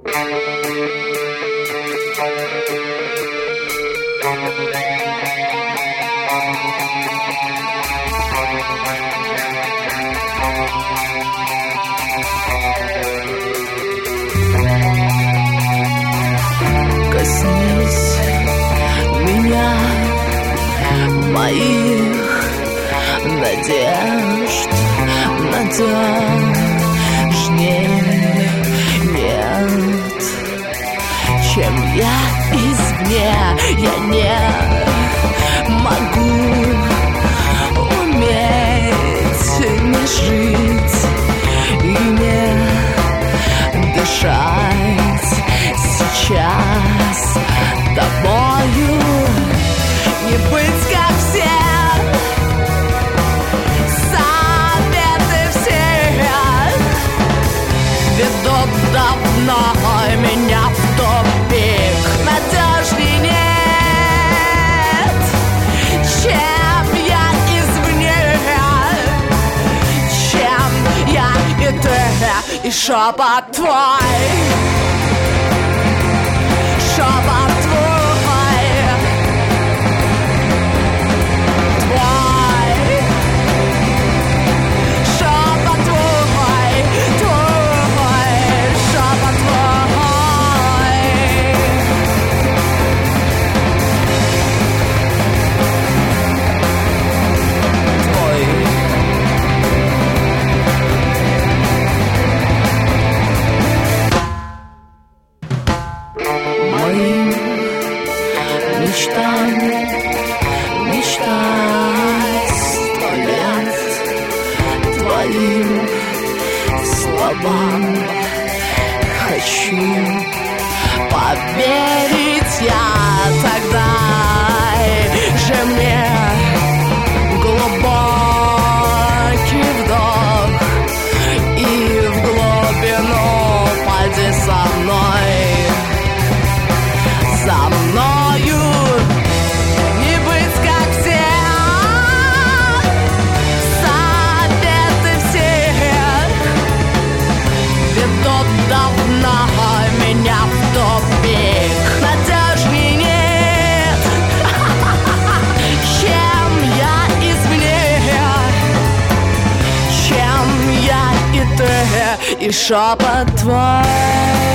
Коснись меня, моих надежд, надежней нет, чем я извне. Я не могу уметь не жить и не дышать сейчас тобою, не быть как все. Советы все ведут давно меня в тупик. Надежней нет, чем я извне, чем я и ты, и шепот твой, шепот твой, твой, шепот твой, твой, шепот твой. Моим мечтам мечтать 100 лет, твоим словам хочу поверить я. Тогда же мне глубокий вдох и в глубину пойди со мной. За мною не быть как все. Советы всех ведут давно меня в тупик. Надежней нет, чем я извне, чем я и ты, и шепот твой.